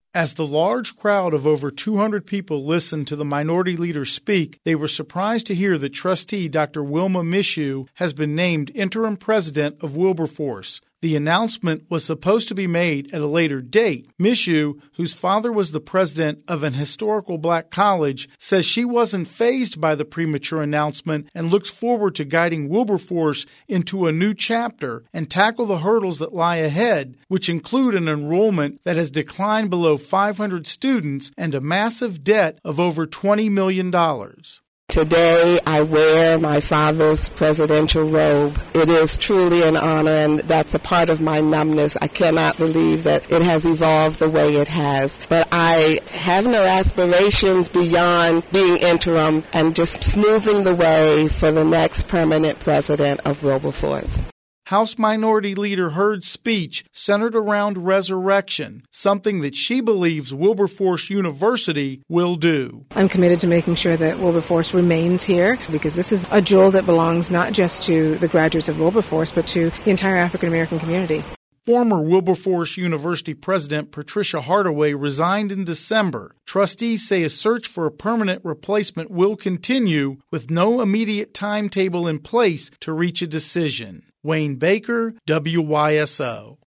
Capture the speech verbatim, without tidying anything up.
As the large crowd of over two hundred people listened to the minority leader speak, they were surprised to hear that trustee Doctor Wilma Mishu has been named interim president of Wilberforce. The announcement was supposed to be made at a later date. Mishu, whose father was the president of an historical black college, says she wasn't fazed by the premature announcement and looks forward to guiding Wilberforce into a new chapter and tackle the hurdles that lie ahead, which include an enrollment that has declined below five hundred students and a massive debt of over twenty million dollars. Today, I wear my father's presidential robe. It is truly an honor, and that's a part of my numbness. I cannot believe that it has evolved the way it has. But I have no aspirations beyond being interim and just smoothing the way for the next permanent president of Wilberforce. House Minority Leader Hurd's speech centered around resurrection, something that she believes Wilberforce University will do. I'm committed to making sure that Wilberforce remains here because this is a jewel that belongs not just to the graduates of Wilberforce, but to the entire African American community. Former Wilberforce University President Patricia Hardaway resigned in December. Trustees say a search for a permanent replacement will continue with no immediate timetable in place to reach a decision. Wayne Baker, W Y S O.